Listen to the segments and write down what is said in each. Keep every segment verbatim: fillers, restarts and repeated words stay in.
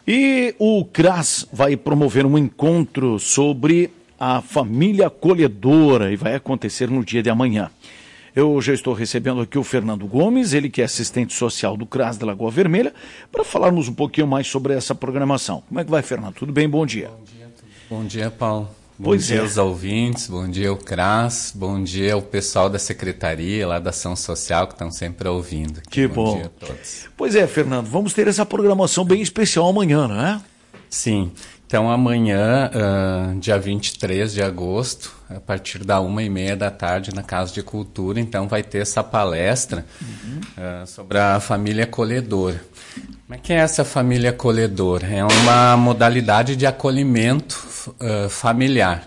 E o CRAS vai promover um encontro sobre a família acolhedora e vai acontecer no dia de amanhã. Eu já estou recebendo aqui o Fernando Gomes, ele que é assistente social do CRAS da Lagoa Vermelha, para falarmos um pouquinho mais sobre essa programação. Como é que vai, Fernando? Tudo bem? Bom dia. Bom dia, bom dia, Paulo. Bom Pois dia é. aos ouvintes, bom dia ao CRAS, bom dia ao pessoal da Secretaria, lá da Ação Social, que estão sempre ouvindo. Que bom. bom. Dia a todos. Pois é, Fernando, vamos ter essa programação bem especial amanhã, não é? Sim, então amanhã, uh, dia vinte e três de agosto, a partir da uma e meia da tarde, na Casa de Cultura, então vai ter essa palestra uhum. uh, sobre a família acolhedora. Como é que é essa família acolhedora? É uma modalidade de acolhimento uh, familiar.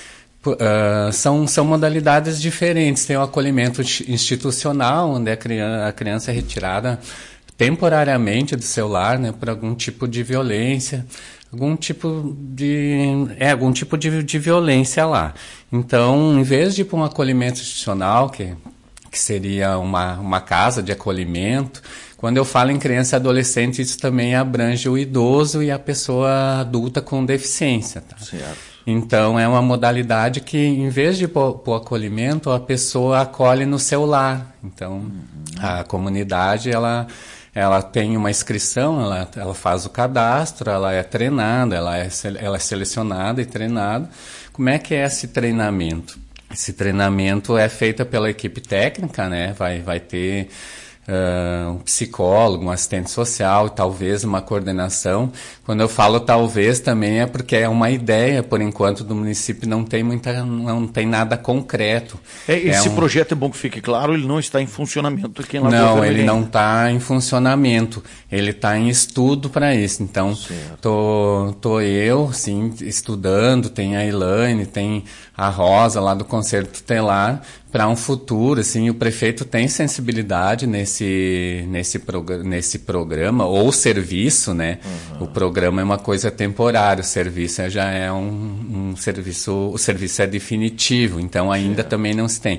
Uh, são, são modalidades diferentes. Tem o acolhimento institucional, onde a criança, a criança é retirada temporariamente do seu lar, né, por algum tipo de violência, algum tipo de, é, algum tipo de, de violência lá. Então, em vez de ir para um acolhimento institucional, que, que seria uma, uma casa de acolhimento, quando eu falo em criança e adolescente, isso também abrange o idoso e a pessoa adulta com deficiência. Tá? Certo. Então, é uma modalidade que, em vez de ir para o acolhimento, a pessoa acolhe no seu lar. Então, uhum. a comunidade, ela, ela tem uma inscrição, ela, ela faz o cadastro, ela é treinada, ela é, ela é selecionada e treinada. Como é que é esse treinamento? Esse treinamento é feito pela equipe técnica, né? Vai, vai ter... Uh, um psicólogo, um assistente social, talvez uma coordenação. Quando eu falo talvez também é porque é uma ideia, por enquanto, do município, não tem muita, não tem nada concreto. É, esse é um... projeto, é bom que fique claro, ele não está em funcionamento aqui em Lagoa Não, Vermelha. ele não está em funcionamento, ele está em estudo para isso. Então, tô, tô eu, sim, estudando, tem a Elaine, tem a Rosa lá do Conselho Tutelar, para um futuro, assim, o prefeito tem sensibilidade nesse, nesse, prog- nesse programa, ou serviço, né? Uhum. O programa é uma coisa temporária, o serviço já é um, um serviço, o serviço é definitivo, então ainda certo. Também não se tem.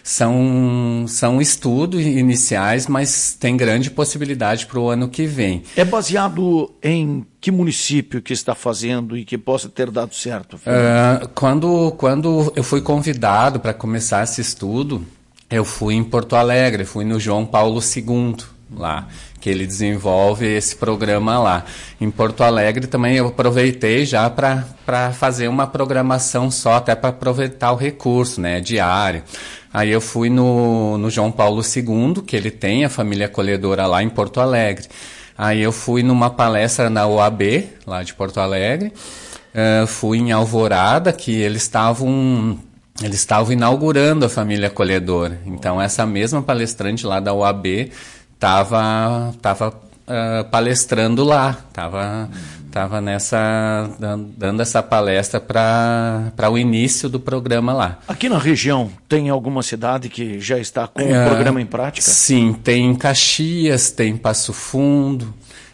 São, são estudos iniciais, mas tem grande possibilidade para o ano que vem. É baseado em que município que está fazendo e que possa ter dado certo? Uh, quando, quando eu fui convidado para começar esse estudo, eu fui em Porto Alegre, fui no João Paulo segundo lá, que ele desenvolve esse programa lá. Em Porto Alegre também eu aproveitei já para fazer uma programação só, até para aproveitar o recurso, né, diário. Aí eu fui no, no João Paulo segundo, que ele tem a família acolhedora lá em Porto Alegre. Aí eu fui numa palestra na O A B, lá de Porto Alegre. Uh, fui em Alvorada, que eles estavam... Eles estavam inaugurando a família acolhedora. Então, essa mesma palestrante lá da O A B estava tava, uh, palestrando lá, estava tava nessa, dando essa palestra para o início do programa lá. Aqui na região, tem alguma cidade que já está com o uh, programa em prática? Sim, tem Caxias, tem Passo Fundo.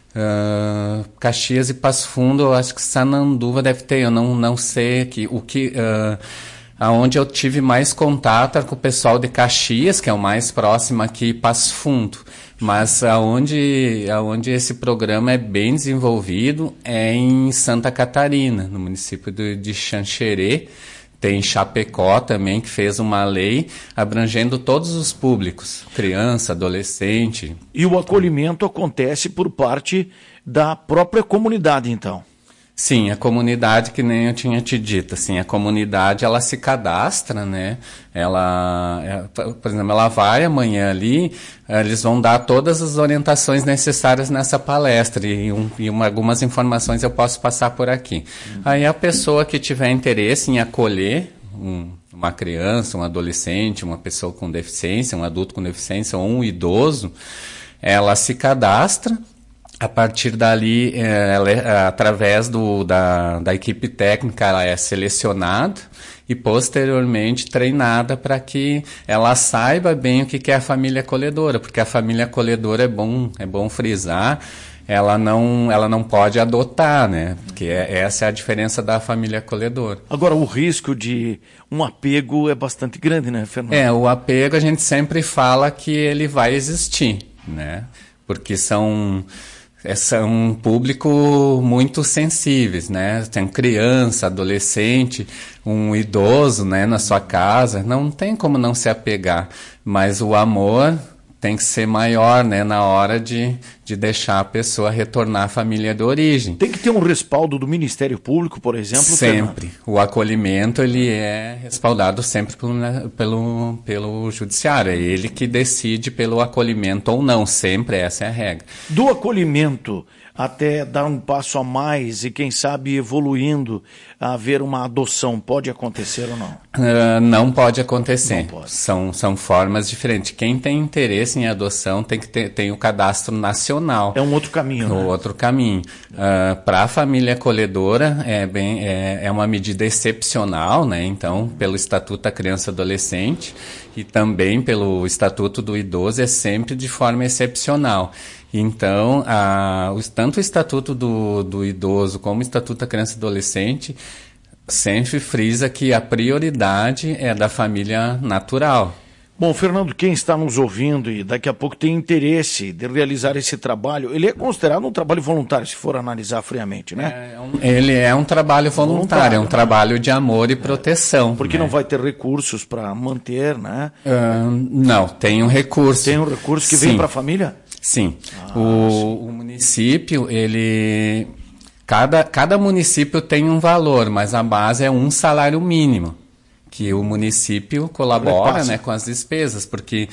Uh, Caxias e Passo Fundo, eu acho que Sananduva deve ter, eu não, não sei aqui, o que... Uh, Aonde eu tive mais contato era com o pessoal de Caxias, que é o mais próximo aqui, Passo Fundo. Mas aonde, aonde esse programa é bem desenvolvido é em Santa Catarina, no município de, de Xanxerê. Tem Chapecó também, que fez uma lei abrangendo todos os públicos, criança, adolescente. E o acolhimento acontece por parte da própria comunidade, então? Sim, a comunidade, que nem eu tinha te dito, assim, a comunidade, ela se cadastra, né, ela, por exemplo, ela vai amanhã ali, eles vão dar todas as orientações necessárias nessa palestra, e, um, e uma, algumas informações eu posso passar por aqui. Uhum. Aí a pessoa que tiver interesse em acolher um, uma criança, um adolescente, uma pessoa com deficiência, um adulto com deficiência ou um idoso, ela se cadastra. A partir dali, ela é, através do, da, da equipe técnica, ela é selecionada e posteriormente treinada para que ela saiba bem o que é a família acolhedora, porque a família acolhedora é bom, é bom frisar, ela não, ela não pode adotar, né? Porque é, essa é a diferença da família acolhedora. Agora, o risco de um apego é bastante grande, né, Fernando? É, o apego a gente sempre fala que ele vai existir, né? Porque são... são um público muito sensíveis, né? Tem criança, adolescente, um idoso, né, na sua casa, não tem como não se apegar, mas o amor tem que ser maior, né, na hora de, de deixar a pessoa retornar à família de origem. Tem que ter um respaldo do Ministério Público, por exemplo? Sempre. Fernando? O acolhimento, ele é respaldado sempre pelo, pelo, pelo judiciário. É ele que decide pelo acolhimento ou não. Sempre essa é a regra. Do acolhimento até dar um passo a mais e, quem sabe, evoluindo a haver uma adoção, pode acontecer ou não? Uh, não pode acontecer. Não pode. São, são formas diferentes. Quem tem interesse em adoção tem que ter tem o cadastro nacional. É um outro caminho, um né? outro caminho. Uh, para a família acolhedora, é, bem, é, é uma medida excepcional, né? Então, pelo Estatuto da Criança e Adolescente e também pelo Estatuto do Idoso, é sempre de forma excepcional. Então, a, o, tanto o Estatuto do, do Idoso como o Estatuto da Criança e Adolescente sempre frisa que a prioridade é da família natural. Bom, Fernando, quem está nos ouvindo e daqui a pouco tem interesse de realizar esse trabalho, ele é considerado um trabalho voluntário, se for analisar friamente, né? É um, ele é um trabalho voluntário, voluntário é um né? trabalho de amor e proteção. É, porque né? não vai ter recursos para manter, né? Uh, não, tem um recurso. Tem um recurso que Sim. vem para a família? Sim. Ah, o, sim. o município, ele... Cada, cada município tem um valor, mas a base é um salário mínimo, que o município colabora, né, com as despesas, porque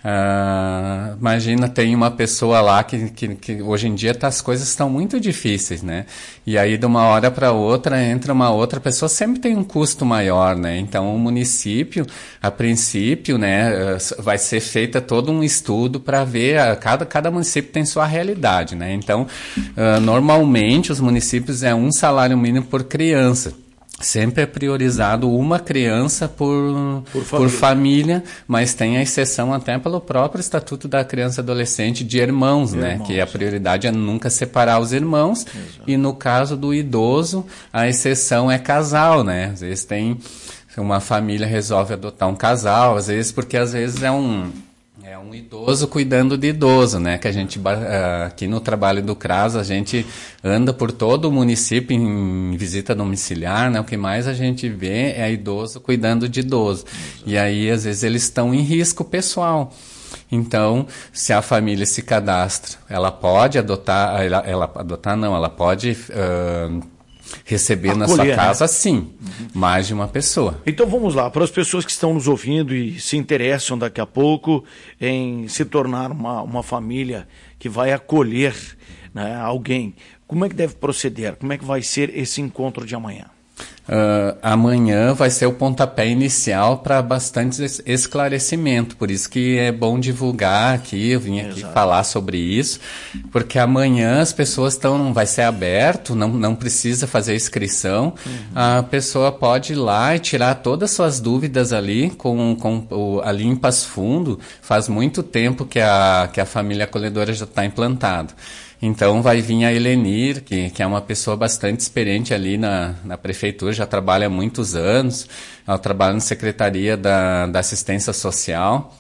uh, imagina, tem uma pessoa lá que, que, que hoje em dia tá, as coisas estão muito difíceis, né? E aí de uma hora para outra entra uma outra pessoa, sempre tem um custo maior, né? Então o município, a princípio, né, vai ser feita todo um estudo para ver, a, cada, cada município tem sua realidade, né? Então, uh, normalmente os municípios é um salário mínimo por criança. Sempre é priorizado uma criança por, por, família. por família, mas tem a exceção até pelo próprio Estatuto da Criança e Adolescente de irmãos, irmãos, né? Que a prioridade é nunca separar os irmãos. Exato. E no caso do idoso, a exceção é casal, né? Às vezes tem uma família resolve adotar um casal, às vezes porque às vezes é um... É um idoso cuidando de idoso, né? Que a gente, aqui no trabalho do CRAS, a gente anda por todo o município em visita domiciliar, né? O que mais a gente vê é idoso cuidando de idoso. Exato. E aí, às vezes, eles estão em risco pessoal. Então, se a família se cadastra, ela pode adotar, ela, ela adotar não, ela pode... Uh, receber acolher, na sua casa, né? Sim, uhum. mais de uma pessoa. Então vamos lá, para as pessoas que estão nos ouvindo e se interessam daqui a pouco em se tornar uma, uma família que vai acolher, né, alguém, como é que deve proceder? Como é que vai ser esse encontro de amanhã? Uh, amanhã vai ser o pontapé inicial para bastante esclarecimento, por isso que é bom divulgar aqui, eu vim aqui Exato. falar sobre isso, porque amanhã as pessoas estão, vai ser aberto, não, não precisa fazer inscrição, uhum. a pessoa pode ir lá e tirar todas as suas dúvidas ali, com, com o, ali em Passo Fundo, faz muito tempo que a, que a família acolhedora já está implantada. Então vai vir a Helenir, que, que é uma pessoa bastante experiente ali na, na prefeitura, já trabalha há muitos anos, ela trabalha na Secretaria da, da Assistência Social,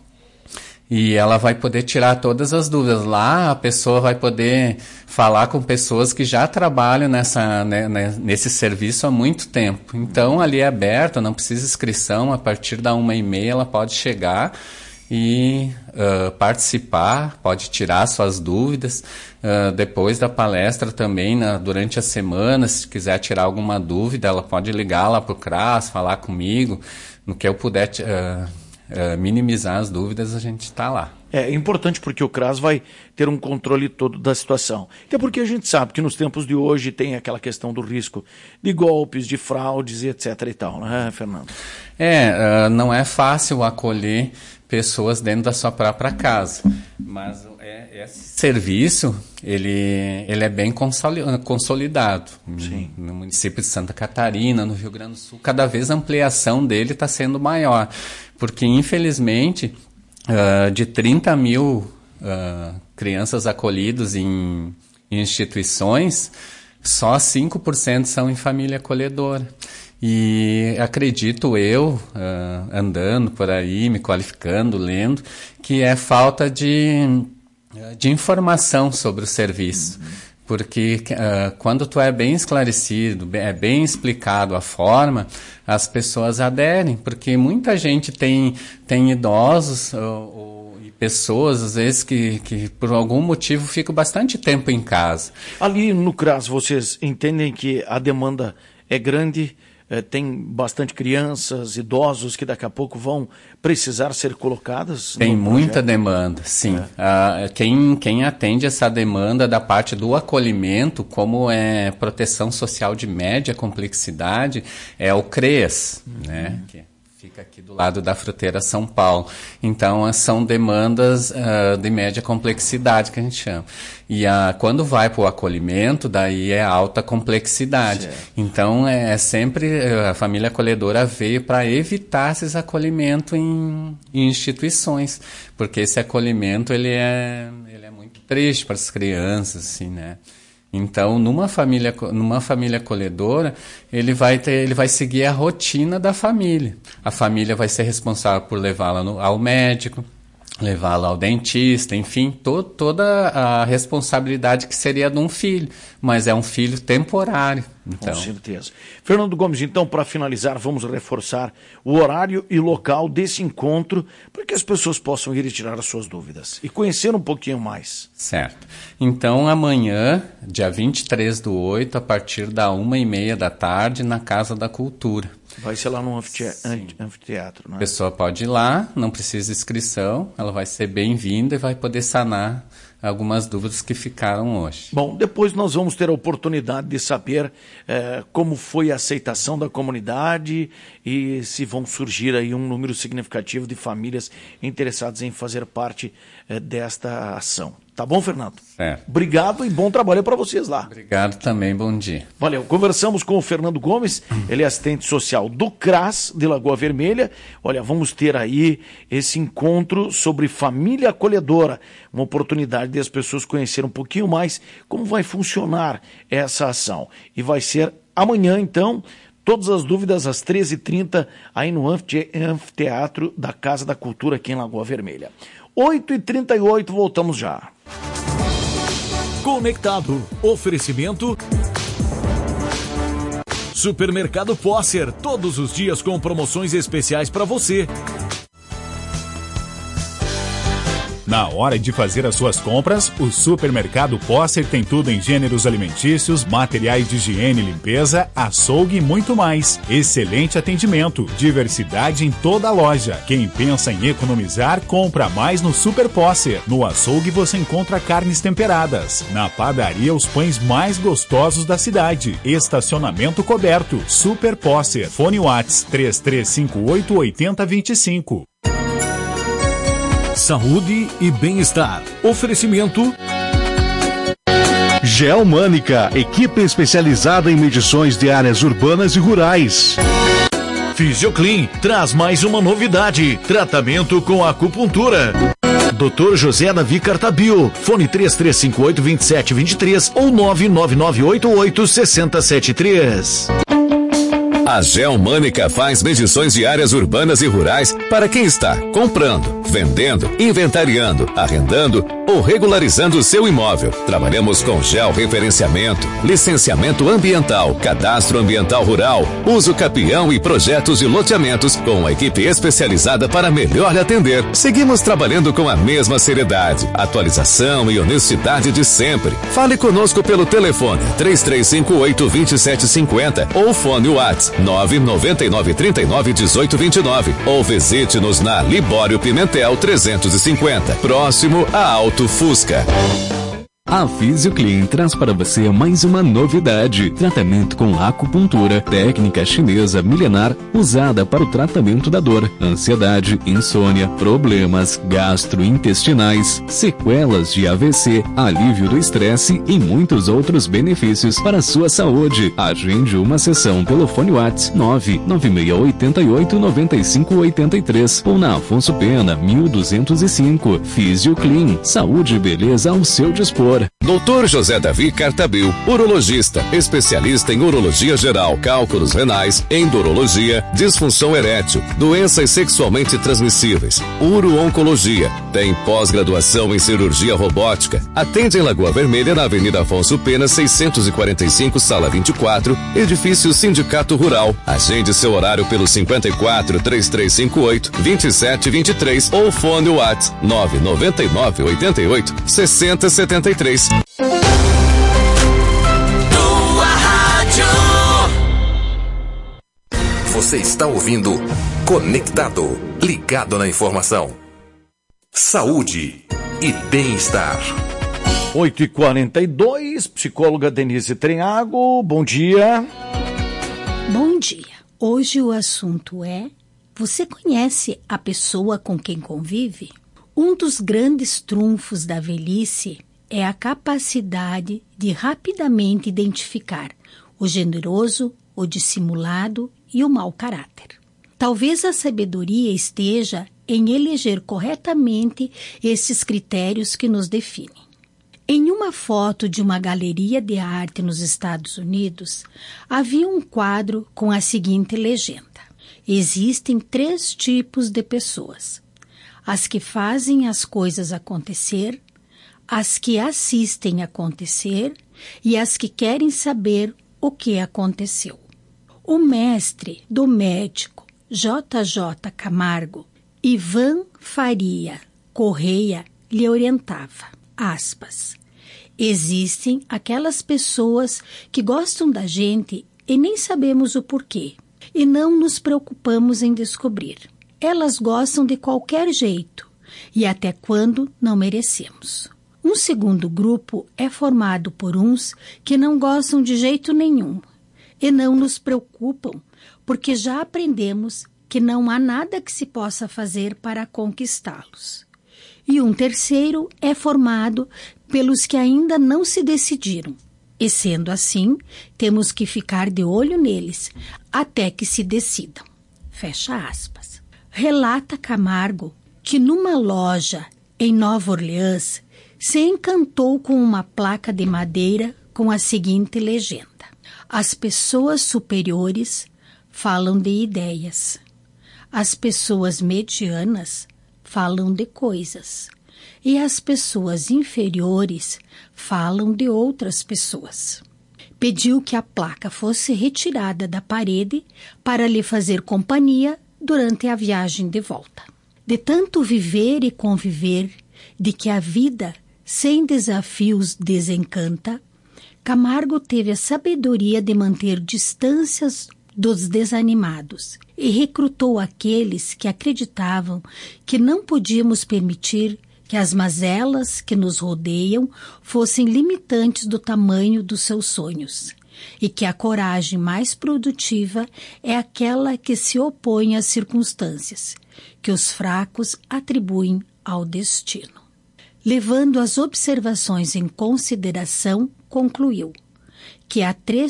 e ela vai poder tirar todas as dúvidas. Lá a pessoa vai poder falar com pessoas que já trabalham nessa, né, nesse serviço há muito tempo. Então ali é aberto, não precisa inscrição, a partir da uma e meia ela pode chegar e uh, participar, pode tirar suas dúvidas. Uh, depois da palestra também, na, durante a semana, se quiser tirar alguma dúvida, ela pode ligar lá para o CRAS, falar comigo, no que eu puder uh, uh, minimizar as dúvidas, a gente está lá. É importante porque o CRAS vai ter um controle todo da situação. Até porque a gente sabe que nos tempos de hoje tem aquela questão do risco de golpes, de fraudes e etc e tal, né, Fernando? É, uh, não é fácil acolher pessoas dentro da sua própria casa, mas é, esse serviço ele, ele é bem consolidado. Sim. No município de Santa Catarina, no Rio Grande do Sul, cada vez a ampliação dele está sendo maior, porque infelizmente uh, de trinta mil uh, crianças acolhidas em, em instituições, só cinco por cento são em família acolhedora. E acredito eu, uh, andando por aí, me qualificando, lendo, que é falta de, De informação sobre o serviço. Uhum. Porque uh, quando tu é bem esclarecido, é bem explicado a forma, as pessoas aderem. Porque muita gente tem, tem idosos ou, ou, e pessoas, às vezes, que, que por algum motivo ficam bastante tempo em casa. Ali no CRAS, vocês entendem que a demanda é grande? Tem bastante crianças, idosos que daqui a pouco vão precisar ser colocadas? Tem muita demanda, sim. É. Ah, quem, quem atende essa demanda da parte do acolhimento, como é proteção social de média complexidade, é o CREAS, uhum. né? Que fica aqui do lado da Fruteira São Paulo. Então, são demandas uh, de média complexidade, que a gente chama. E uh, quando vai para o acolhimento, daí é alta complexidade. Certo. Então, é, é sempre, a família acolhedora veio para evitar esses acolhimentos em, em instituições, porque esse acolhimento, ele é, ele é muito triste para as crianças, assim, né? Então, numa família, numa família acolhedora, ele vai ter, ele vai seguir a rotina da família. A família vai ser responsável por levá-la no, ao médico, levá-la ao dentista, enfim, to, toda a responsabilidade que seria de um filho, mas é um filho temporário. Então. Com certeza. Fernando Gomes, então, para finalizar, vamos reforçar o horário e local desse encontro para que as pessoas possam ir e tirar as suas dúvidas e conhecer um pouquinho mais. Certo. Então, amanhã, dia vinte e três do oito, a partir da uma e meia da tarde, na Casa da Cultura. Vai ser lá no anfiteatro, não é? A pessoa pode ir lá, não precisa de inscrição, ela vai ser bem-vinda e vai poder sanar algumas dúvidas que ficaram hoje. Bom, depois nós vamos ter a oportunidade de saber eh, como foi a aceitação da comunidade e se vão surgir aí um número significativo de famílias interessadas em fazer parte eh, desta ação. Tá bom, Fernando? Certo. Obrigado e bom trabalho para vocês lá. Obrigado também, bom dia. Valeu. Conversamos com o Fernando Gomes, ele é assistente social do CRAS de Lagoa Vermelha. Olha, vamos ter aí esse encontro sobre família acolhedora, uma oportunidade de as pessoas conhecerem um pouquinho mais como vai funcionar essa ação. E vai ser amanhã, então, todas as dúvidas às treze e trinta, aí no anfiteatro da Casa da Cultura aqui em Lagoa Vermelha. oito e trinta e oito, voltamos já. Conectado. Oferecimento Supermercado Posser, todos os dias com promoções especiais para você. Na hora de fazer as suas compras, o Supermercado Posser tem tudo em gêneros alimentícios, materiais de higiene e limpeza, açougue e muito mais. Excelente atendimento, diversidade em toda a loja. Quem pensa em economizar, compra mais no Super Posser. No açougue você encontra carnes temperadas. Na padaria, os pães mais gostosos da cidade. Estacionamento coberto. Super Posser. Fone Whats três três cinco oito, oito zero dois cinco. Saúde e bem-estar. Oferecimento Geomânica, equipe especializada em medições de áreas urbanas e rurais. Fisioclean traz mais uma novidade: tratamento com acupuntura. doutor José Davi Cartabio, fone três três cinco oito, dois sete dois três ou nove nove nove oito oito, seis zero sete três. A Geomânica faz medições de áreas urbanas e rurais para quem está comprando, vendendo, inventariando, arrendando ou regularizando o seu imóvel. Trabalhamos com georreferenciamento, licenciamento ambiental, cadastro ambiental rural, uso capião e projetos de loteamentos com uma equipe especializada para melhor lhe atender. Seguimos trabalhando com a mesma seriedade, atualização e honestidade de sempre. Fale conosco pelo telefone três três cinco oito, dois sete cinco zero ou fone Whats nove nove nove, três nove, um oito dois nove ou visite-nos na Libório Pimentel trezentos e cinquenta, próximo a Auto Fusca. A Fisioclean traz para você mais uma novidade: tratamento com acupuntura, técnica chinesa milenar usada para o tratamento da dor, ansiedade, insônia, problemas gastrointestinais, sequelas de A V C, alívio do estresse e muitos outros benefícios para a sua saúde. Agende uma sessão pelo fone Whats nove nove seis oito oito, nove cinco oito três ou na Afonso Pena mil duzentos e cinco. Fisioclean, saúde e beleza ao seu dispor. doutor José Davi Cartabil, urologista, especialista em urologia geral, cálculos renais, endurologia, disfunção erétil, doenças sexualmente transmissíveis, uro-oncologia. Tem pós-graduação em cirurgia robótica. Atende em Lagoa Vermelha, na Avenida Afonso Pena, seiscentos e quarenta e cinco, sala vinte e quatro, edifício Sindicato Rural. Agende seu horário pelo cinquenta e quatro, trinta e três cinquenta e oito, vinte e sete vinte e três ou fone WhatsApp nove nove nove, oito oito, seis zero sete três. Tua rádio. Você está ouvindo Conectado, ligado na informação. Saúde e bem-estar. oito e quarenta e dois, psicóloga Denise Trenhago, bom dia. Bom dia. Hoje o assunto é: você conhece a pessoa com quem convive? Um dos grandes trunfos da velhice é a capacidade de rapidamente identificar o generoso, o dissimulado e o mau caráter. Talvez a sabedoria esteja em eleger corretamente esses critérios que nos definem. Em uma foto de uma galeria de arte nos Estados Unidos, havia um quadro com a seguinte legenda: existem três tipos de pessoas: as que fazem as coisas acontecer, as que assistem acontecer e as que querem saber o que aconteceu. O mestre do médico J J Camargo, Ivan Faria Correia, lhe orientava, aspas, existem aquelas pessoas que gostam da gente e nem sabemos o porquê, e não nos preocupamos em descobrir. Elas gostam de qualquer jeito e até quando não merecemos. Um segundo grupo é formado por uns que não gostam de jeito nenhum e não nos preocupam porque já aprendemos que não há nada que se possa fazer para conquistá-los. E um terceiro é formado pelos que ainda não se decidiram. E sendo assim, temos que ficar de olho neles até que se decidam. Fecha aspas. Relata Camargo que numa loja em Nova Orleans se encantou com uma placa de madeira com a seguinte legenda: as pessoas superiores falam de ideias, as pessoas medianas falam de coisas e as pessoas inferiores falam de outras pessoas. Pediu que a placa fosse retirada da parede para lhe fazer companhia durante a viagem de volta. De tanto viver e conviver, de que a vida sem desafios desencanta, Camargo teve a sabedoria de manter distâncias dos desanimados e recrutou aqueles que acreditavam que não podíamos permitir que as mazelas que nos rodeiam fossem limitantes do tamanho dos seus sonhos, e que a coragem mais produtiva é aquela que se opõe às circunstâncias, que os fracos atribuem ao destino. Levando as observações em consideração, concluiu que há três